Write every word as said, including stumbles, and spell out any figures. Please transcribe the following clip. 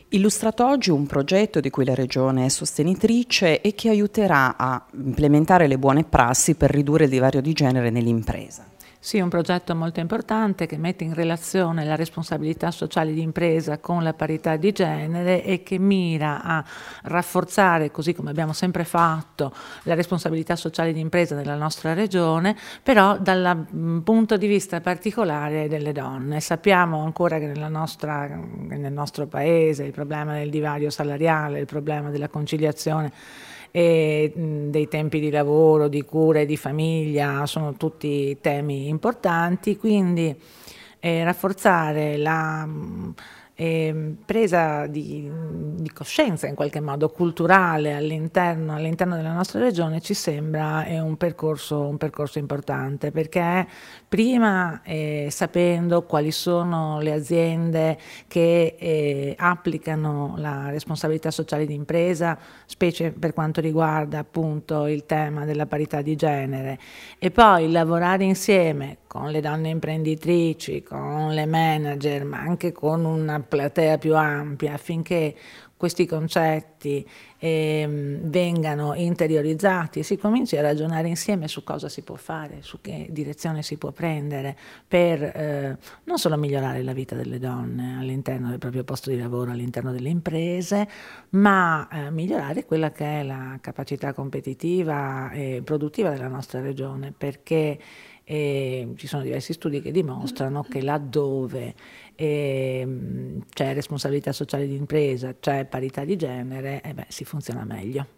Illustrato oggi un progetto di cui la Regione è sostenitrice e che aiuterà a implementare le buone prassi per ridurre il divario di genere nell'impresa. Sì, un progetto molto importante che mette in relazione la responsabilità sociale di impresa con la parità di genere e che mira a rafforzare, così come abbiamo sempre fatto, la responsabilità sociale di impresa nella nostra regione, però dal punto di vista particolare delle donne. Sappiamo ancora che nella nostra, nel nostro paese il problema del divario salariale, il problema della conciliazione e dei tempi di lavoro, di cura e di famiglia sono tutti temi importanti, quindi eh, rafforzare la eh, presa di, di coscienza in qualche modo culturale all'interno all'interno della nostra regione ci sembra è un percorso, un percorso importante, perché prima eh, sapendo quali sono le aziende che eh, applicano la responsabilità sociale di impresa, specie per quanto riguarda appunto il tema della parità di genere, e poi lavorare insieme con le donne imprenditrici, con le manager, ma anche con una platea più ampia affinché questi concetti eh, vengano interiorizzati e si cominci a ragionare insieme su cosa si può fare, su che direzione si può prendere per eh, non solo migliorare la vita delle donne all'interno del proprio posto di lavoro, all'interno delle imprese, ma eh, migliorare quella che è la capacità competitiva e produttiva della nostra regione, perché e ci sono diversi studi che dimostrano che laddove eh, c'è responsabilità sociale di impresa, c'è parità di genere, eh beh, si funziona meglio.